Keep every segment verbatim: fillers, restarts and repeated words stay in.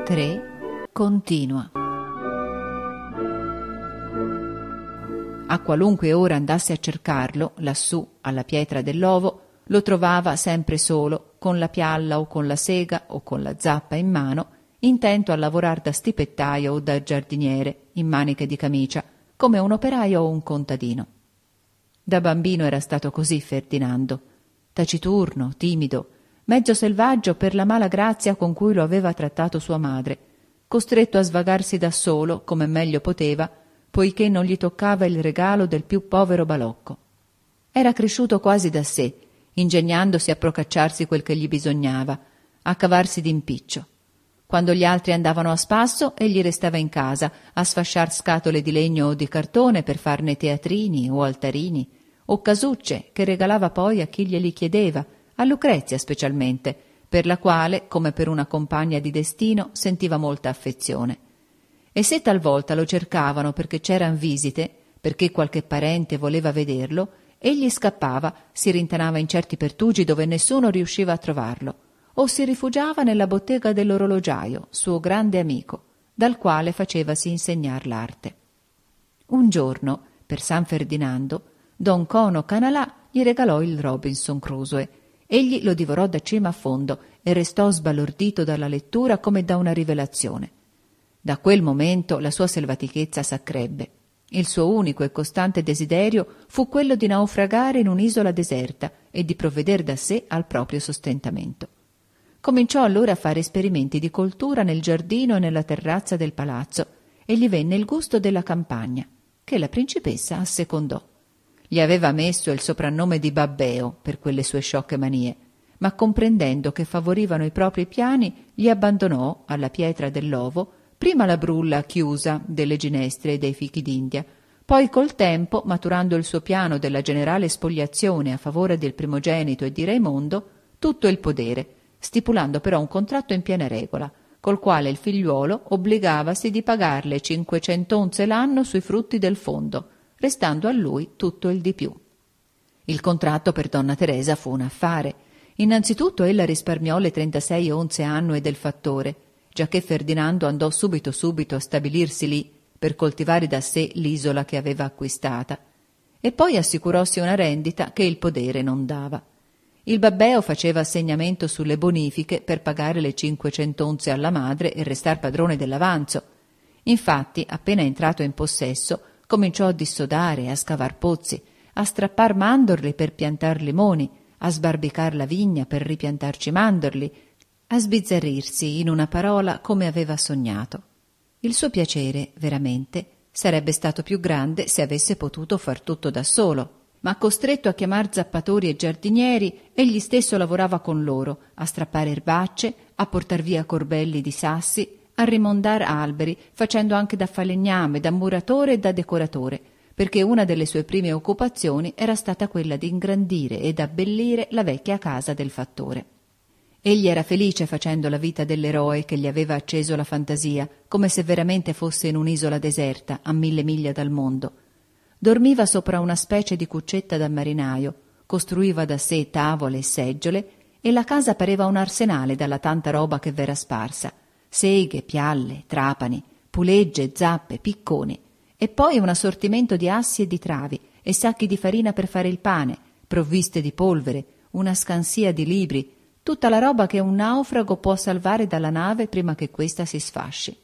tre continua. A qualunque ora andasse a cercarlo, lassù alla pietra dell'ovo, lo trovava sempre solo, con la pialla o con la sega o con la zappa in mano, intento a lavorar da stipettaio o da giardiniere, in maniche di camicia, come un operaio o un contadino. Da bambino era stato così Ferdinando, taciturno, timido, mezzo selvaggio per la mala grazia con cui lo aveva trattato sua madre, costretto a svagarsi da solo come meglio poteva, poiché non gli toccava il regalo del più povero balocco. Era cresciuto quasi da sé, ingegnandosi a procacciarsi quel che gli bisognava, a cavarsi d'impiccio. Quando gli altri andavano a spasso, egli restava in casa a sfasciar scatole di legno o di cartone per farne teatrini o altarini, o casucce che regalava poi a chi glieli chiedeva, a Lucrezia specialmente, per la quale, come per una compagna di destino, sentiva molta affezione. E se talvolta lo cercavano perché c'eran visite, perché qualche parente voleva vederlo, egli scappava, si rintanava in certi pertugi dove nessuno riusciva a trovarlo, o si rifugiava nella bottega dell'orologiaio, suo grande amico, dal quale facevasi insegnar l'arte. Un giorno, per San Ferdinando, don Cono Canalà gli regalò il Robinson Crusoe. Egli lo divorò da cima a fondo e restò sbalordito dalla lettura come da una rivelazione. Da quel momento la sua selvatichezza s'accrebbe. Il suo unico e costante desiderio fu quello di naufragare in un'isola deserta e di provveder da sé al proprio sostentamento. Cominciò allora a fare esperimenti di coltura nel giardino e nella terrazza del palazzo e gli venne il gusto della campagna, che la principessa assecondò. Gli aveva messo il soprannome di Babbeo per quelle sue sciocche manie, ma comprendendo che favorivano i propri piani, gli abbandonò, alla pietra dell'ovo, prima la brulla chiusa delle ginestre e dei fichi d'India, poi col tempo, maturando il suo piano della generale spoliazione a favore del primogenito e di Raimondo, tutto il podere, stipulando però un contratto in piena regola, col quale il figliuolo obbligavasi di pagarle cinquecento onze l'anno sui frutti del fondo, restando a lui tutto il di più. Il contratto per donna Teresa fu un affare. Innanzitutto ella risparmiò le trentasei onze annue del fattore, giacché Ferdinando andò subito subito a stabilirsi lì per coltivare da sé l'isola che aveva acquistata, e poi assicurossi una rendita che il podere non dava. Il Babbeo faceva assegnamento sulle bonifiche per pagare le cinquecento onze alla madre e restar padrone dell'avanzo. Infatti, appena entrato in possesso, cominciò a dissodare, a scavar pozzi, a strappar mandorli per piantar limoni, a sbarbicar la vigna per ripiantarci mandorli, a sbizzarrirsi, in una parola, come aveva sognato. Il suo piacere, veramente, sarebbe stato più grande se avesse potuto far tutto da solo, ma costretto a chiamar zappatori e giardinieri, egli stesso lavorava con loro, a strappare erbacce, a portar via corbelli di sassi, a rimondar alberi, facendo anche da falegname, da muratore e da decoratore, perché una delle sue prime occupazioni era stata quella di ingrandire ed abbellire la vecchia casa del fattore. Egli era felice facendo la vita dell'eroe che gli aveva acceso la fantasia, come se veramente fosse in un'isola deserta, a mille miglia dal mondo. Dormiva sopra una specie di cuccetta da marinaio, costruiva da sé tavole e seggiole, e la casa pareva un arsenale dalla tanta roba che v'era sparsa: seghe, pialle, trapani, pulegge, zappe, picconi, e poi un assortimento di assi e di travi, e sacchi di farina per fare il pane, provviste di polvere, una scansia di libri, tutta la roba che un naufrago può salvare dalla nave prima che questa si sfasci.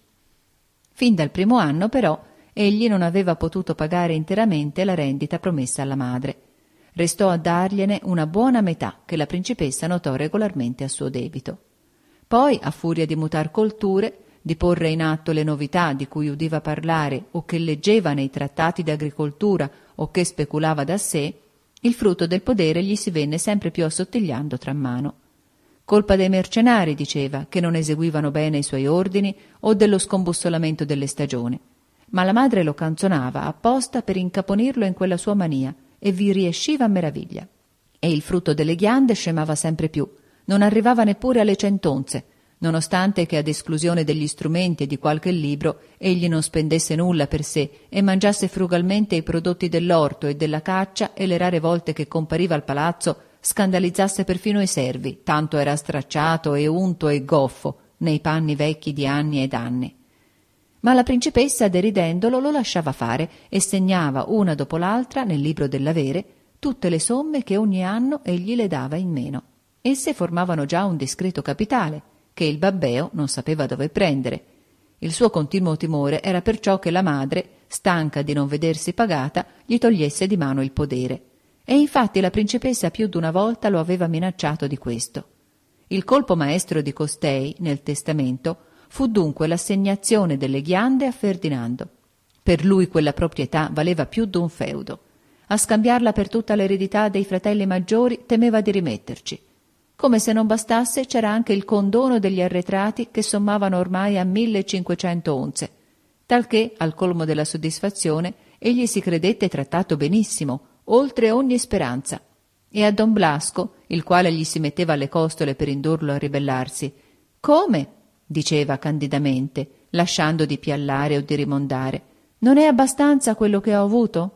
Fin dal primo anno, però, egli non aveva potuto pagare interamente la rendita promessa alla madre. Restò a dargliene una buona metà che la principessa notò regolarmente a suo debito. Poi, a furia di mutar colture, di porre in atto le novità di cui udiva parlare o che leggeva nei trattati d'agricoltura o che speculava da sé, il frutto del podere gli si venne sempre più assottigliando tra mano. Colpa dei mercenari, diceva, che non eseguivano bene i suoi ordini o dello scombussolamento delle stagioni. Ma la madre lo canzonava apposta per incaponirlo in quella sua mania e vi riesciva a meraviglia. E il frutto delle ghiande scemava sempre più, non arrivava neppure alle cent'onze, nonostante che ad esclusione degli strumenti e di qualche libro egli non spendesse nulla per sé e mangiasse frugalmente i prodotti dell'orto e della caccia, e le rare volte che compariva al palazzo scandalizzasse perfino i servi, tanto era stracciato e unto e goffo, nei panni vecchi di anni ed anni. Ma la principessa, deridendolo, lo lasciava fare e segnava una dopo l'altra nel libro dell'avere tutte le somme che ogni anno egli le dava in meno. Esse formavano già un discreto capitale, che il babbeo non sapeva dove prendere. Il suo continuo timore era perciò che la madre, stanca di non vedersi pagata, gli togliesse di mano il podere. E infatti la principessa più d'una volta lo aveva minacciato di questo. Il colpo maestro di costei, nel testamento, fu dunque l'assegnazione delle ghiande a Ferdinando. Per lui quella proprietà valeva più d'un feudo. A scambiarla per tutta l'eredità dei fratelli maggiori temeva di rimetterci. Come se non bastasse, c'era anche il condono degli arretrati che sommavano ormai a millecinquecento onze, talché, al colmo della soddisfazione, egli si credette trattato benissimo, oltre ogni speranza. E a don Blasco, il quale gli si metteva alle costole per indurlo a ribellarsi, «Come?» diceva candidamente, lasciando di piallare o di rimondare, «non è abbastanza quello che ho avuto?»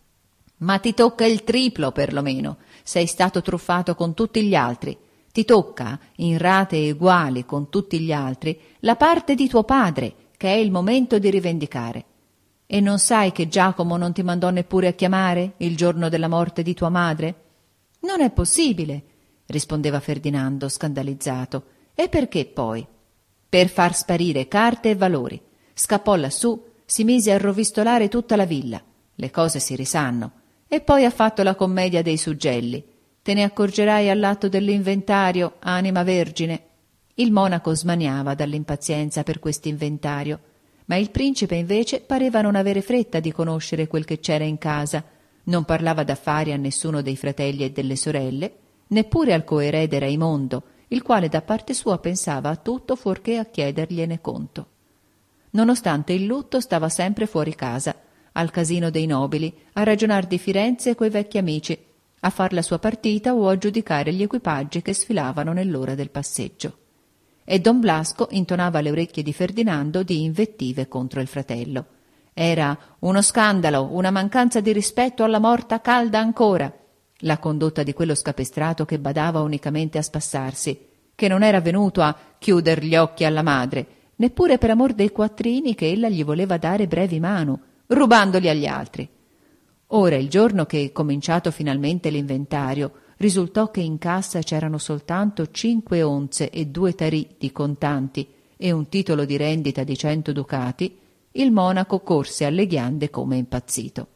«Ma ti tocca il triplo, perlomeno. Sei stato truffato con tutti gli altri. Ti tocca, in rate uguali con tutti gli altri, la parte di tuo padre, che è il momento di rivendicare. E non sai che Giacomo non ti mandò neppure a chiamare il giorno della morte di tua madre?» «Non è possibile», rispondeva Ferdinando, scandalizzato. «E perché poi?» «Per far sparire carte e valori. Scappò lassù, si mise a rovistolare tutta la villa. Le cose si risanno. E poi ha fatto la commedia dei suggelli. Te ne accorgerai all'atto dell'inventario, anima vergine». Il monaco smaniava dall'impazienza per quest'inventario, ma il principe invece pareva non avere fretta di conoscere quel che c'era in casa. Non parlava d'affari a nessuno dei fratelli e delle sorelle, neppure al coerede Raimondo, il quale da parte sua pensava a tutto fuorché a chiedergliene conto. Nonostante il lutto stava sempre fuori casa, al casino dei nobili, a ragionar di Firenze coi vecchi amici, a far la sua partita o a giudicare gli equipaggi che sfilavano nell'ora del passeggio. E don Blasco intonava alle orecchie di Ferdinando di invettive contro il fratello. Era uno scandalo, una mancanza di rispetto alla morta calda ancora, la condotta di quello scapestrato che badava unicamente a spassarsi, che non era venuto a chiuder gli occhi alla madre, neppure per amor dei quattrini che ella gli voleva dare brevi mano, rubandoli agli altri. Ora, il giorno che, cominciato finalmente l'inventario, risultò che in cassa c'erano soltanto cinque onze e due tarì di contanti e un titolo di rendita di cento ducati, il monaco corse alle ghiande come impazzito.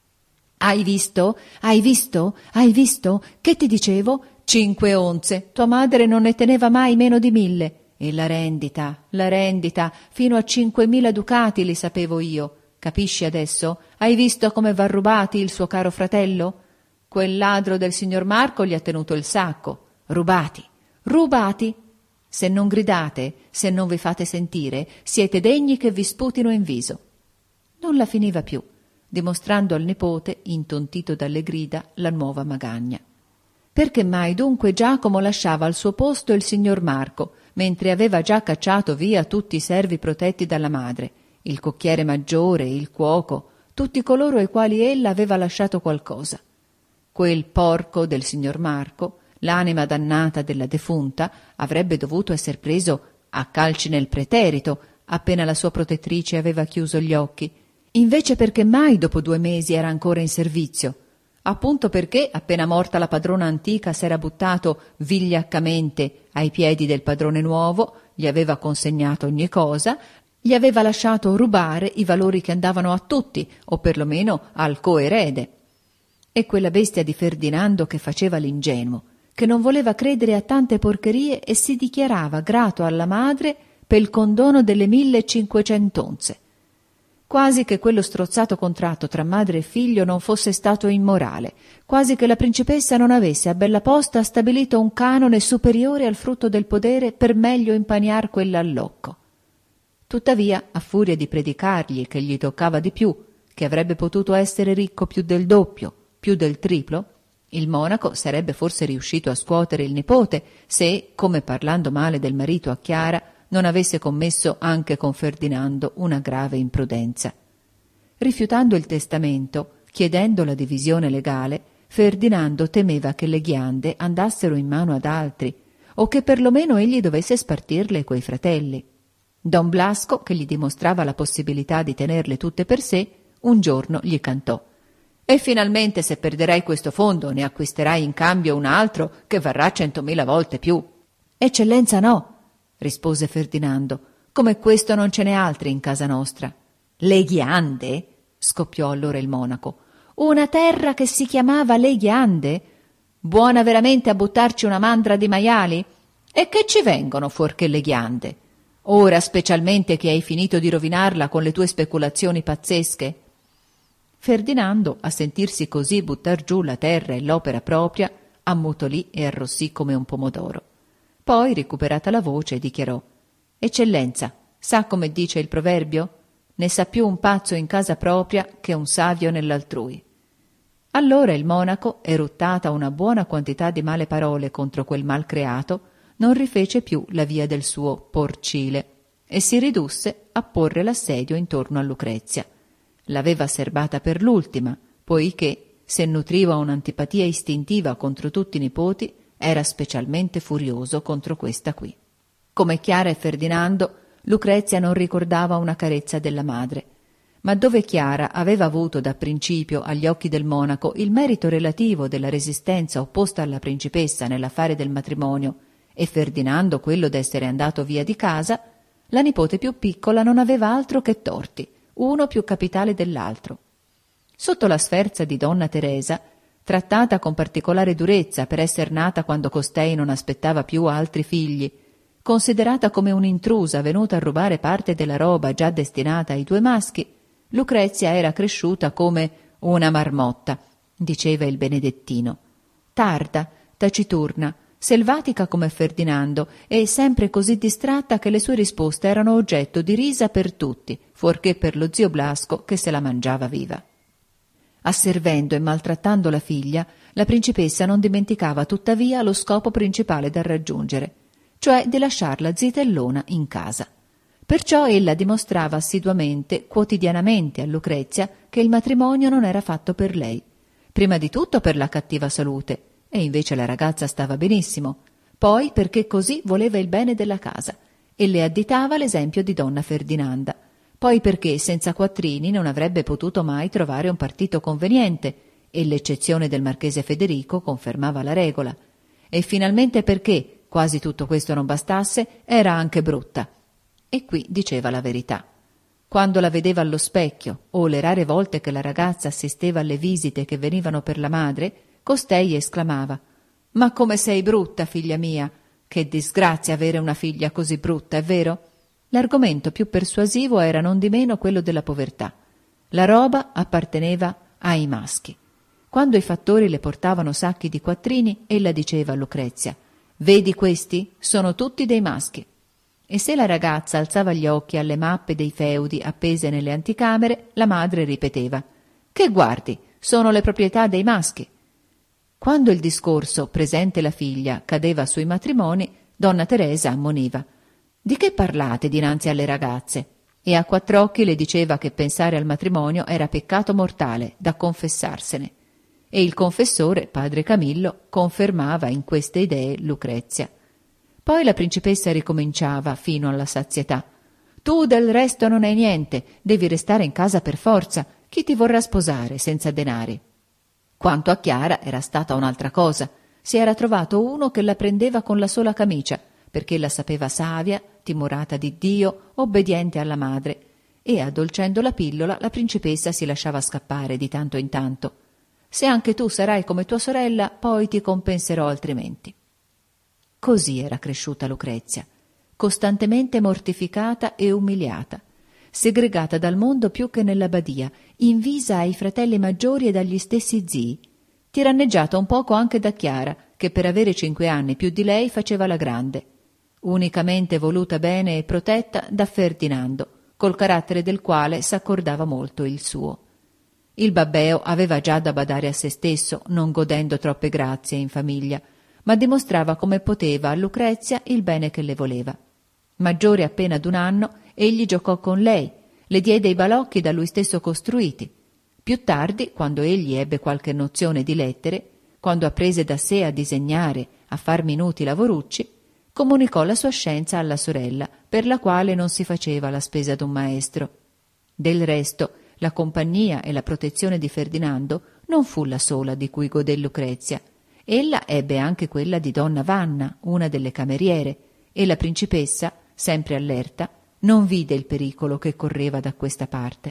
«Hai visto? Hai visto? Hai visto? Che ti dicevo? Cinque onze. Tua madre non ne teneva mai meno di mille. E la rendita, la rendita, fino a cinquemila ducati li sapevo io. Capisci adesso? Hai visto come va rubati il suo caro fratello? Quel ladro del signor Marco gli ha tenuto il sacco. Rubati, rubati! Se non gridate, se non vi fate sentire, siete degni che vi sputino in viso». Non la finiva più, dimostrando al nipote, intontito dalle grida, la nuova magagna. Perché mai dunque Giacomo lasciava al suo posto il signor Marco, mentre aveva già cacciato via tutti i servi protetti dalla madre, il cocchiere maggiore, il cuoco, tutti coloro ai quali ella aveva lasciato qualcosa? Quel porco del signor Marco, l'anima dannata della defunta, avrebbe dovuto esser preso a calci nel preterito appena la sua protettrice aveva chiuso gli occhi. Invece perché mai dopo due mesi era ancora in servizio? Appunto perché, appena morta la padrona antica, s'era buttato vigliaccamente ai piedi del padrone nuovo, gli aveva consegnato ogni cosa, gli aveva lasciato rubare i valori che andavano a tutti, o perlomeno al coerede. E quella bestia di Ferdinando che faceva l'ingenuo, che non voleva credere a tante porcherie e si dichiarava grato alla madre per il condono delle millecinquecentonze. Quasi che quello strozzato contratto tra madre e figlio non fosse stato immorale, quasi che la principessa non avesse a bella posta stabilito un canone superiore al frutto del podere per meglio impaniar quell'allocco. Tuttavia, a furia di predicargli che gli toccava di più, che avrebbe potuto essere ricco più del doppio, più del triplo, il monaco sarebbe forse riuscito a scuotere il nipote se, come parlando male del marito a Chiara, non avesse commesso anche con Ferdinando una grave imprudenza. Rifiutando il testamento, chiedendo la divisione legale, Ferdinando temeva che le ghiande andassero in mano ad altri, o che perlomeno egli dovesse spartirle coi fratelli. Don Blasco, che gli dimostrava la possibilità di tenerle tutte per sé, un giorno gli cantò: «E finalmente, se perderai questo fondo, ne acquisterai in cambio un altro che varrà centomila volte più». «Eccellenza, no», rispose Ferdinando, «come questo non ce n'è altri in casa nostra». «Le Ghiande?» scoppiò allora il monaco. «Una terra che si chiamava Le Ghiande? Buona veramente a buttarci una mandra di maiali? E che ci vengono fuorché le ghiande? Ora specialmente che hai finito di rovinarla con le tue speculazioni pazzesche?» Ferdinando, a sentirsi così buttar giù la terra e l'opera propria, ammutolì e arrossì come un pomodoro. Poi, recuperata la voce, dichiarò: «Eccellenza, sa come dice il proverbio? Ne sa più un pazzo in casa propria che un savio nell'altrui». Allora il monaco, eruttata una buona quantità di male parole contro quel mal creato, non rifece più la via del suo porcile e si ridusse a porre l'assedio intorno a Lucrezia. L'aveva serbata per l'ultima, poiché, se nutriva un'antipatia istintiva contro tutti i nipoti, era specialmente furioso contro questa qui. Come Chiara e Ferdinando, Lucrezia non ricordava una carezza della madre, ma dove Chiara aveva avuto da principio agli occhi del monaco il merito relativo della resistenza opposta alla principessa nell'affare del matrimonio e Ferdinando quello d'essere andato via di casa, la nipote più piccola non aveva altro che torti, uno più capitale dell'altro. Sotto la sferza di donna Teresa, trattata con particolare durezza per esser nata quando costei non aspettava più altri figli, considerata come un'intrusa venuta a rubare parte della roba già destinata ai due maschi, Lucrezia era cresciuta come una marmotta, diceva il benedettino, tarda, taciturna, selvatica come Ferdinando e sempre così distratta che le sue risposte erano oggetto di risa per tutti, fuorché per lo zio Blasco che se la mangiava viva. Asservendo e maltrattando la figlia, la principessa non dimenticava tuttavia lo scopo principale da raggiungere, cioè di lasciarla zitellona in casa. Perciò ella dimostrava assiduamente, quotidianamente a Lucrezia, che il matrimonio non era fatto per lei, prima di tutto per la cattiva salute, e invece la ragazza stava benissimo, poi perché così voleva il bene della casa, e le additava l'esempio di donna Ferdinanda, poi perché senza quattrini non avrebbe potuto mai trovare un partito conveniente, e l'eccezione del marchese Federico confermava la regola, e finalmente perché, quasi tutto questo non bastasse, era anche brutta. E qui diceva la verità. Quando la vedeva allo specchio, o le rare volte che la ragazza assisteva alle visite che venivano per la madre, costei esclamava: «Ma come sei brutta, figlia mia! Che disgrazia avere una figlia così brutta, è vero?» L'argomento più persuasivo era non di meno quello della povertà. La roba apparteneva ai maschi. Quando i fattori le portavano sacchi di quattrini, ella diceva a Lucrezia: «Vedi questi? Sono tutti dei maschi». E se la ragazza alzava gli occhi alle mappe dei feudi appese nelle anticamere, la madre ripeteva: «Che guardi, sono le proprietà dei maschi». Quando il discorso, presente la figlia, cadeva sui matrimoni, donna Teresa ammoniva: «Di che parlate dinanzi alle ragazze?» E a quattr'occhi le diceva che pensare al matrimonio era peccato mortale, da confessarsene. E il confessore, padre Camillo, confermava in queste idee Lucrezia. Poi la principessa ricominciava fino alla sazietà: «Tu del resto non hai niente, devi restare in casa per forza, chi ti vorrà sposare senza denari?» Quanto a Chiara era stata un'altra cosa, si era trovato uno che la prendeva con la sola camicia, perché la sapeva savia, timorata di Dio, obbediente alla madre, e addolcendo la pillola la principessa si lasciava scappare di tanto in tanto: «Se anche tu sarai come tua sorella, poi ti compenserò altrimenti». Così era cresciuta Lucrezia, costantemente mortificata e umiliata, segregata dal mondo più che nella badia, invisa ai fratelli maggiori ed agli stessi zii, tiranneggiata un poco anche da Chiara, che per avere cinque anni più di lei faceva la grande, unicamente voluta bene e protetta da Ferdinando, col carattere del quale s'accordava molto il suo. Il babbeo aveva già da badare a se stesso, non godendo troppe grazie in famiglia, ma dimostrava come poteva a Lucrezia il bene che le voleva. Maggiore appena d'un anno, egli giocò con lei, le diede i balocchi da lui stesso costruiti. Più tardi, quando egli ebbe qualche nozione di lettere, quando apprese da sé a disegnare, a far minuti lavorucci, comunicò la sua scienza alla sorella, per la quale non si faceva la spesa d'un maestro. Del resto, la compagnia e la protezione di Ferdinando non fu la sola di cui godé Lucrezia. Ella ebbe anche quella di donna Vanna, una delle cameriere, e la principessa, sempre allerta, non vide il pericolo che correva da questa parte.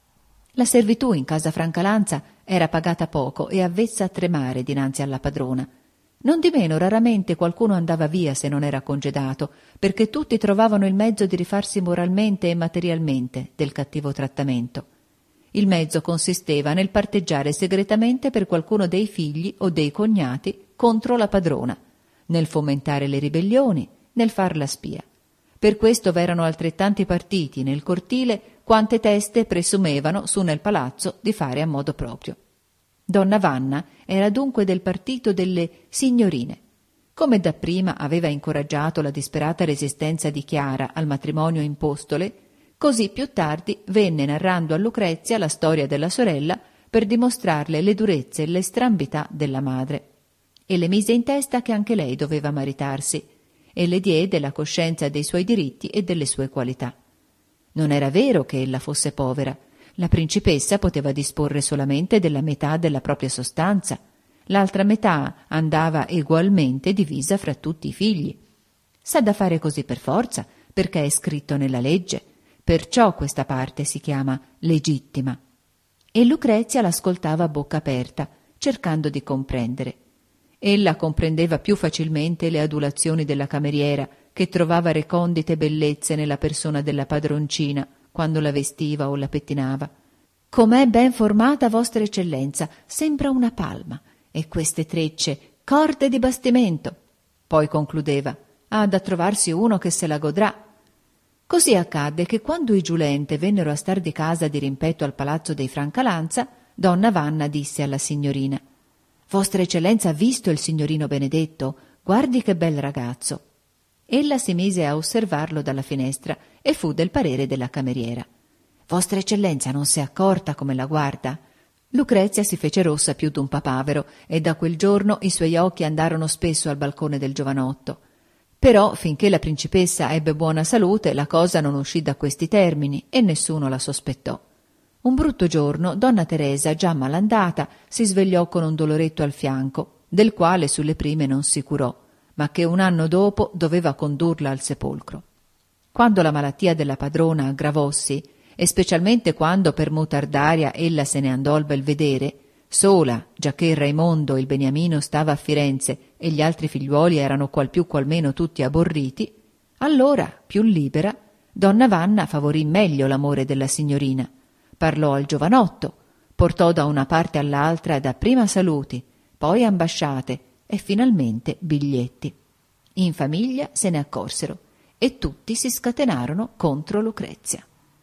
La servitù in casa Francalanza era pagata poco e avvezza a tremare dinanzi alla padrona. Nondimeno raramente qualcuno andava via se non era congedato, perché tutti trovavano il mezzo di rifarsi moralmente e materialmente del cattivo trattamento. Il mezzo consisteva nel parteggiare segretamente per qualcuno dei figli o dei cognati contro la padrona, nel fomentare le ribellioni, nel far la spia. Per questo v'erano altrettanti partiti nel cortile quante teste presumevano su nel palazzo di fare a modo proprio. Donna Vanna era dunque del partito delle signorine. Come dapprima aveva incoraggiato la disperata resistenza di Chiara al matrimonio impostole, così più tardi venne narrando a Lucrezia la storia della sorella per dimostrarle le durezze e le strambità della madre, e le mise in testa che anche lei doveva maritarsi, e le diede la coscienza dei suoi diritti e delle sue qualità. Non era vero che ella fosse povera. La principessa poteva disporre solamente della metà della propria sostanza. L'altra metà andava egualmente divisa fra tutti i figli. S'ha da fare così per forza, perché è scritto nella legge. Perciò questa parte si chiama legittima. E Lucrezia l'ascoltava a bocca aperta, cercando di comprendere. Ella comprendeva più facilmente le adulazioni della cameriera, che trovava recondite bellezze nella persona della padroncina, quando la vestiva o la pettinava. «Com'è ben formata vostra eccellenza, sembra una palma, e queste trecce, corde di bastimento». Poi concludeva: «Ha da trovarsi uno che se la godrà». Così accadde che quando i Giulente vennero a star di casa di rimpetto al palazzo dei Francalanza, donna Vanna disse alla signorina: «Vostra eccellenza ha visto il signorino Benedetto? Guardi che bel ragazzo». Ella si mise a osservarlo dalla finestra e fu del parere della cameriera. «Vostra eccellenza non s'è accorta come la guarda?» Lucrezia si fece rossa più d'un papavero e da quel giorno i suoi occhi andarono spesso al balcone del giovanotto. Però, finché la principessa ebbe buona salute, la cosa non uscì da questi termini e nessuno la sospettò. Un brutto giorno donna Teresa, già malandata, si svegliò con un doloretto al fianco, del quale sulle prime non si curò, ma che un anno dopo doveva condurla al sepolcro. Quando la malattia della padrona aggravossi, e specialmente quando per mutardaria ella se ne andò al Belvedere, sola, giacché Raimondo il Beniamino stava a Firenze e gli altri figliuoli erano qual più qual meno tutti aborriti, allora, più libera, donna Vanna favorì meglio l'amore della signorina, parlò al giovanotto, portò da una parte all'altra dapprima saluti, poi ambasciate e finalmente biglietti. In famiglia se ne accorsero e tutti si scatenarono contro Lucrezia.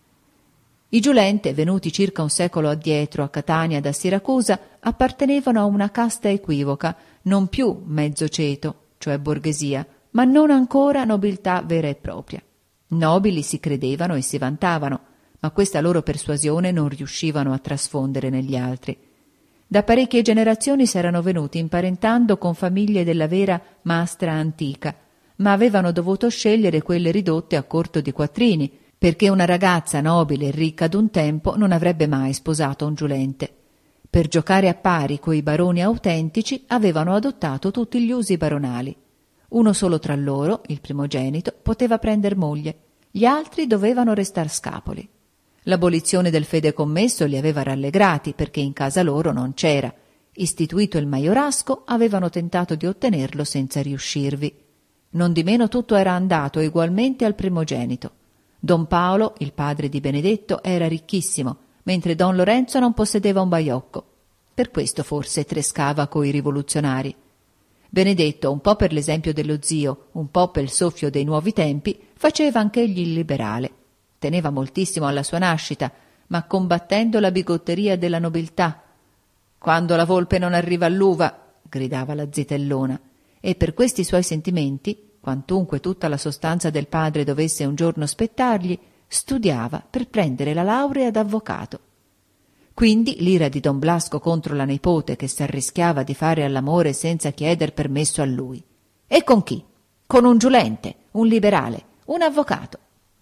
I Giulente, venuti circa un secolo addietro a Catania da Siracusa, appartenevano a una casta equivoca, non più mezzo ceto, cioè borghesia, ma non ancora nobiltà vera e propria. Nobili si credevano e si vantavano, ma questa loro persuasione non riuscivano a trasfondere negli altri. Da parecchie generazioni s'erano venuti imparentando con famiglie della vera mastra antica, ma avevano dovuto scegliere quelle ridotte a corto di quattrini, perché una ragazza nobile e ricca d'un tempo non avrebbe mai sposato un giulente. Per giocare a pari coi baroni autentici avevano adottato tutti gli usi baronali. Uno solo tra loro, il primogenito, poteva prender moglie, gli altri dovevano restar scapoli. L'abolizione del fedecommesso li aveva rallegrati perché in casa loro non c'era. Istituito il maiorasco, avevano tentato di ottenerlo senza riuscirvi. Nondimeno tutto era andato egualmente al primogenito. Don Paolo, il padre di Benedetto, era ricchissimo, mentre don Lorenzo non possedeva un baiocco. Per questo forse trescava coi rivoluzionari. Benedetto, un po' per l'esempio dello zio, un po' per il soffio dei nuovi tempi, faceva anch'egli il liberale. Teneva moltissimo alla sua nascita, ma combattendo la bigotteria della nobiltà. «Quando la volpe non arriva all'uva», gridava la zitellona, e per questi suoi sentimenti, quantunque tutta la sostanza del padre dovesse un giorno spettargli, studiava per prendere la laurea d'avvocato. Quindi l'ira di don Blasco contro la nipote che s'arrischiava di fare all'amore senza chieder permesso a lui. E con chi? con un giulente, un liberale, un avvocato.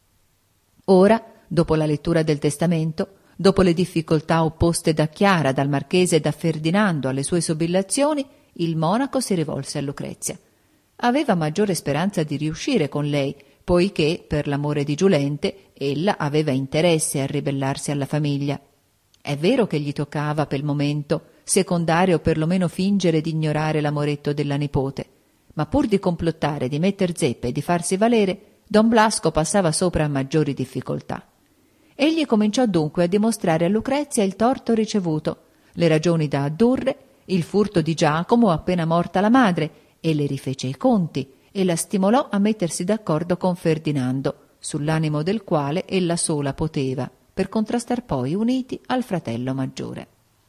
Ora, dopo la lettura del testamento, dopo le difficoltà opposte da Chiara, dal marchese e da Ferdinando alle sue sobillazioni, il monaco si rivolse a Lucrezia. Aveva maggiore speranza di riuscire con lei, poiché, per l'amore di Giulente, ella aveva interesse a ribellarsi alla famiglia. È vero che gli toccava per il momento secondare o perlomeno fingere di ignorare l'amoretto della nipote, ma pur di complottare, di metter zeppe e di farsi valere, don Blasco passava sopra a maggiori difficoltà. Egli cominciò dunque a dimostrare a Lucrezia il torto ricevuto, le ragioni da addurre, il furto di Giacomo appena morta la madre, e le rifece i conti e la stimolò a mettersi d'accordo con Ferdinando, sull'animo del quale ella sola poteva, per contrastar poi uniti al fratello maggiore.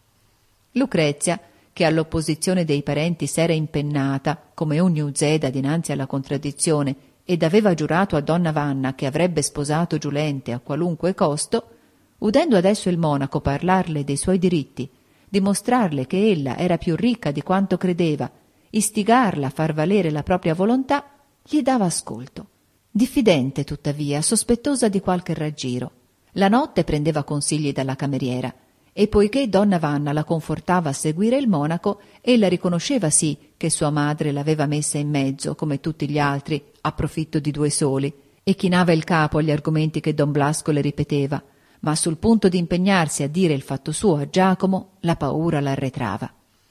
Lucrezia, che all'opposizione dei parenti s'era impennata, come ogni Uzeda dinanzi alla contraddizione, ed aveva giurato a donna Vanna che avrebbe sposato Giulente a qualunque costo, udendo adesso il monaco parlarle dei suoi diritti, dimostrarle che ella era più ricca di quanto credeva, istigarla a far valere la propria volontà, gli dava ascolto. Diffidente, tuttavia, sospettosa di qualche raggiro. La notte prendeva consigli dalla cameriera, e poiché donna Vanna la confortava a seguire il monaco, ella riconosceva sì che sua madre l'aveva messa in mezzo, come tutti gli altri, a profitto di due soli, e chinava il capo agli argomenti che don Blasco le ripeteva, ma sul punto di impegnarsi a dire il fatto suo a Giacomo, la paura l'arretrava.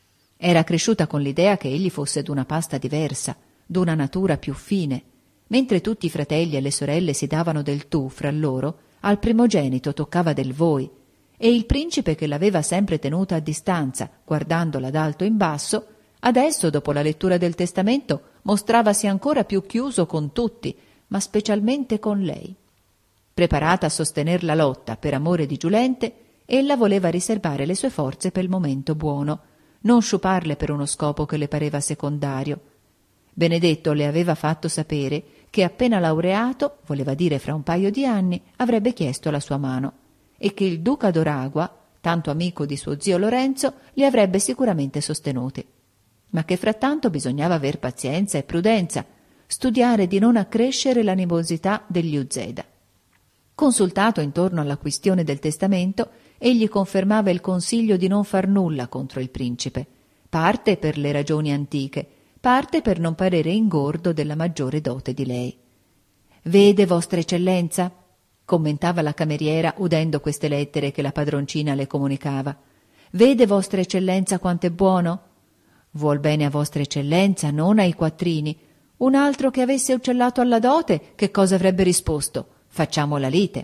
Era cresciuta con l'idea che egli fosse d'una pasta diversa, d'una natura più fine. Mentre tutti i fratelli e le sorelle si davano del tu fra loro, al primogenito toccava del voi, e il principe che l'aveva sempre tenuta a distanza, guardandola d'alto in basso, adesso, dopo la lettura del testamento, mostravasi ancora più chiuso con tutti, ma specialmente con lei. Preparata a sostener la lotta per amore di Giulente, ella voleva riservare le sue forze per il momento buono, non sciuparle per uno scopo che le pareva secondario. Benedetto le aveva fatto sapere che appena laureato, voleva dire fra un paio di anni, avrebbe chiesto la sua mano, e che il duca d'Oragua, tanto amico di suo zio Lorenzo, li avrebbe sicuramente sostenuti, ma che frattanto bisognava aver pazienza e prudenza, studiare di non accrescere l'animosità degli Uzeda. Consultato intorno alla questione del testamento, egli confermava il consiglio di non far nulla contro il principe, parte per le ragioni antiche, parte per non parere ingordo della maggiore dote di lei. «Vede, vostra eccellenza», commentava la cameriera udendo queste lettere che la padroncina le comunicava, «vede, vostra eccellenza, quanto è buono? Vuol bene a vostra eccellenza, non ai quattrini. Un altro che avesse uccellato alla dote, che cosa avrebbe risposto? Facciamo la lite».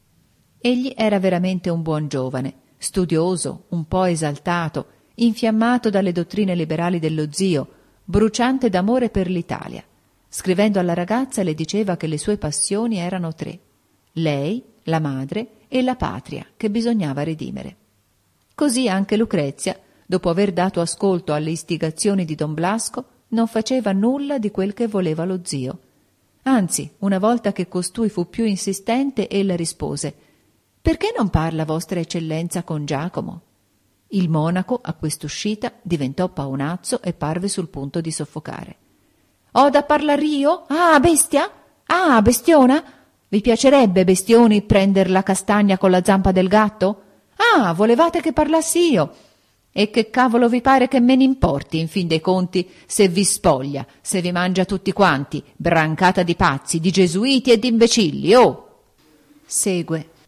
Egli era veramente un buon giovane, studioso, un po' esaltato, infiammato dalle dottrine liberali dello zio, bruciante d'amore per l'Italia. Scrivendo alla ragazza le diceva che le sue passioni erano tre: lei, la madre e la patria che bisognava redimere. Così anche Lucrezia, dopo aver dato ascolto alle istigazioni di don Blasco, non faceva nulla di quel che voleva lo zio. Anzi, una volta che costui fu più insistente, ella rispose: «Perché non parla vostra eccellenza con Giacomo?» Il monaco, a quest'uscita, diventò paonazzo e parve sul punto di soffocare. «Ho da parlar io? Ah, bestia? Ah, bestiona? Vi piacerebbe, bestioni, prender la castagna con la zampa del gatto? Ah, volevate che parlassi io? E che cavolo vi pare che me ne importi, in fin dei conti, se vi spoglia, se vi mangia tutti quanti, brancata di pazzi, di gesuiti e di imbecilli, oh!» Segue.